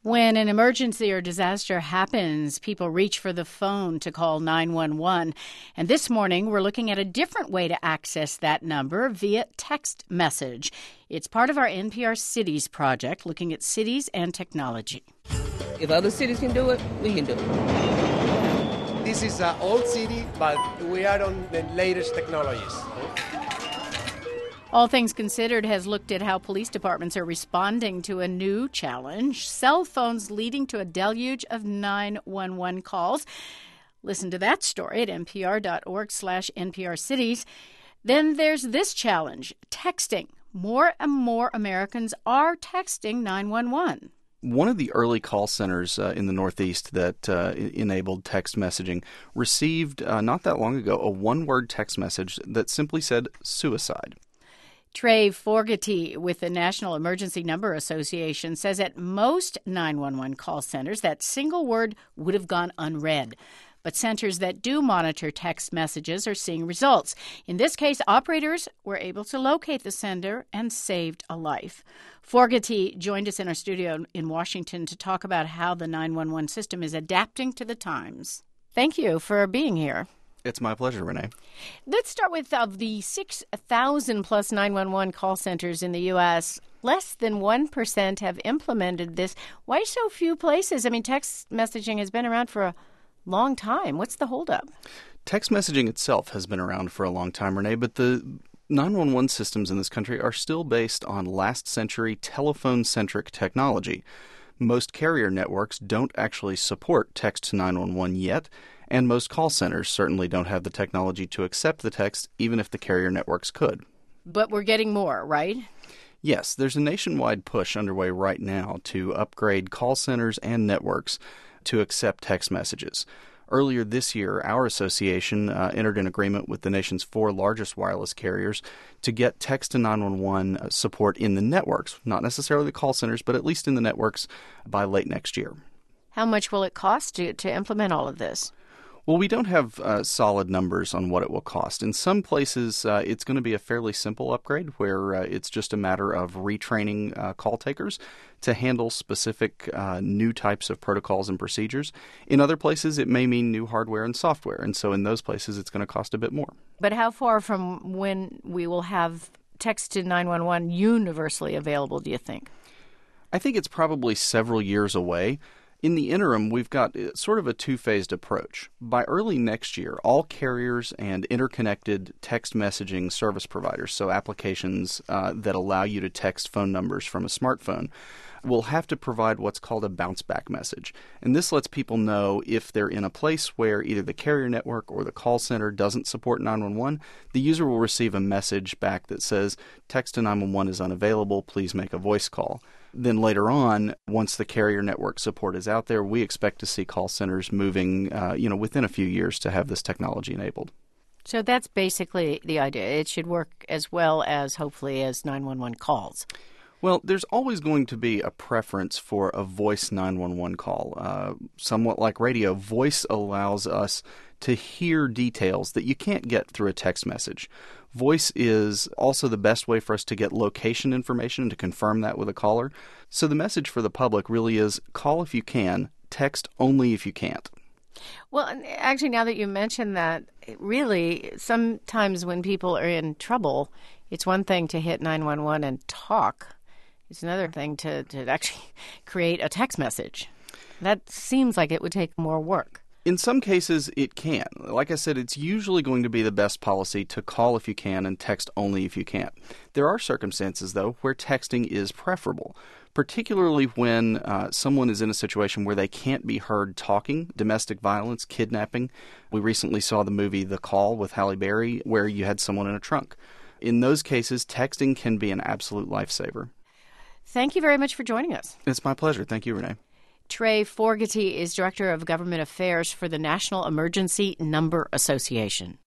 When an emergency or disaster happens, people reach for the phone to call 911. And this morning, we're looking at a different way to access that number via text message. It's part of our NPR Cities project, looking at cities and technology. If other cities can do it, we can do it. This is an old city, but we are on the latest technologies. All Things Considered has looked at how police departments are responding to a new challenge, cell phones leading to a deluge of 911 calls. Listen to that story at npr.org/NPRcities. Then there's this challenge, texting. More and more Americans are texting 911. One of the early call centers in the Northeast that enabled text messaging received, not that long ago, a one-word text message that simply said suicide. Trey Fogarty with the National Emergency Number Association says at most 911 call centers, that single word would have gone unread. But centers that do monitor text messages are seeing results. In this case, operators were able to locate the sender and saved a life. Fogarty joined us in our studio in Washington to talk about how the 911 system is adapting to the times. Thank you for being here. It's my pleasure, Renee. Let's start with of the 6,000 plus 911 call centers in the U.S., less than 1% have implemented this. Why so few places? I mean, text messaging has been around for a long time. What's the holdup? Text messaging itself has been around for a long time, Renee, but the 911 systems in this country are still based on last-century telephone-centric technology. Most carrier networks don't actually support text to 911 yet, and most call centers certainly don't have the technology to accept the text, even if the carrier networks could. But we're getting more, right? Yes, there's a nationwide push underway right now to upgrade call centers and networks to accept text messages. Earlier this year, our association entered an agreement with the nation's 4 largest wireless carriers to get text to 911 support in the networks, not necessarily the call centers, but at least in the networks by late next year. How much will it cost to implement all of this? Well, we don't have solid numbers on what it will cost. In some places, it's going to be a fairly simple upgrade where it's just a matter of retraining call takers to handle specific new types of protocols and procedures. In other places, it may mean new hardware and software, and so in those places, it's going to cost a bit more. But how far from when we will have text to 911 universally available, do you think? I think it's probably several years away. In the interim, we've got sort of a two-phased approach. By early next year, all carriers and interconnected text messaging service providers, so applications that allow you to text phone numbers from a smartphone, will have to provide what's called a bounce-back message. And this lets people know if they're in a place where either the carrier network or the call center doesn't support 911, the user will receive a message back that says, text to 911 is unavailable, please make a voice call. Then later on, once the carrier network support is out there, we expect to see call centers moving, within a few years to have this technology enabled. So that's basically the idea. It should work as well as, hopefully, as 911 calls. Well, there's always going to be a preference for a voice 911 call. Somewhat like radio, voice allows us to hear details that you can't get through a text message. Voice is also the best way for us to get location information and to confirm that with a caller. So the message for the public really is call if you can, text only if you can't. Well, actually, now that you mention that, really, sometimes when people are in trouble, it's one thing to hit 911 and talk. It's another thing to actually create a text message. That seems like it would take more work. In some cases, it can. Like I said, it's usually going to be the best policy to call if you can and text only if you can't. There are circumstances, though, where texting is preferable, particularly when someone is in a situation where they can't be heard talking, domestic violence, kidnapping. We recently saw the movie The Call with Halle Berry, where you had someone in a trunk. In those cases, texting can be an absolute lifesaver. Thank you very much for joining us. It's my pleasure. Thank you, Renee. Trey Fogarty is Director of Government Affairs for the National Emergency Number Association.